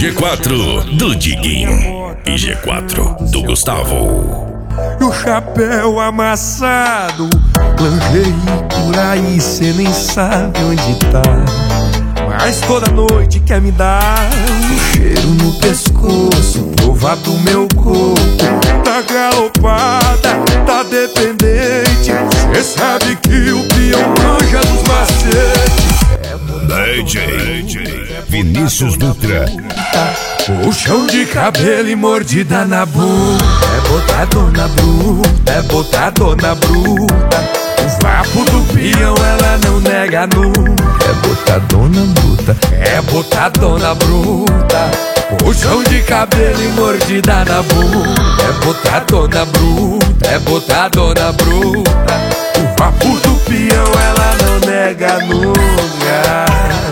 G4 do Diguinho e G4 do Gustavo. E o chapéu amassado, lingerie por aí, cê nem sabe onde tá. Mas toda noite quer me dar um cheiro no pescoço, provar do meu corpo. Tá galopada, tá dependente, cê sabe que o peão manja dos macetes. DJ Vinícius Dutra. Puxão de cabelo e mordida na bunda, é botadona bruta, é botadona bruta. O vapo do peão ela não nega nunca, é botadona bruta, é botadona bruta. Puxão de cabelo e mordida na bunda, é botadona bruta, é botadona bruta. O vapo do peão ela não nega nunca.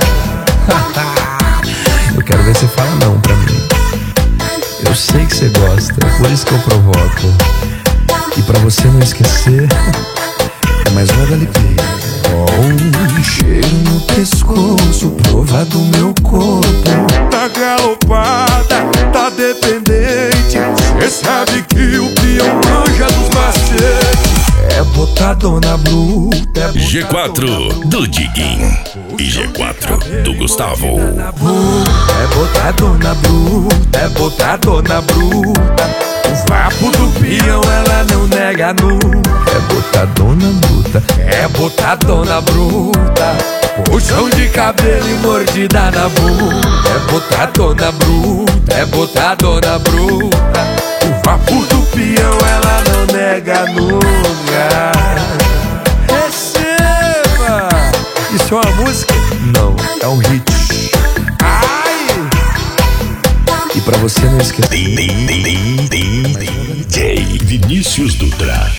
Eu quero ver você falar não pra mim. Eu sei que você gosta, por isso que eu provoco. E pra você não esquecer, é mais uma da LP. Um cheiro no pescoço, prova do meu corpo. Tá galopada, tá dependente, cê sabe que o peão manja dos macetes. É botadona bruta, é G4 do Diguinho e G4 do Gustavo. É botadona bruta, é botadona bruta. O vapo do peão ela não nega nunca, é botadona bruta, é botadona bruta. Puxão de cabelo e mordida na bunda, é botadona bruta, é botadona bruta. O vapo do peão ela não nega nunca. Receba! Isso é uma música? não, é um hit. Ai! E pra você não esquecer, DJ Vinícius Dutra.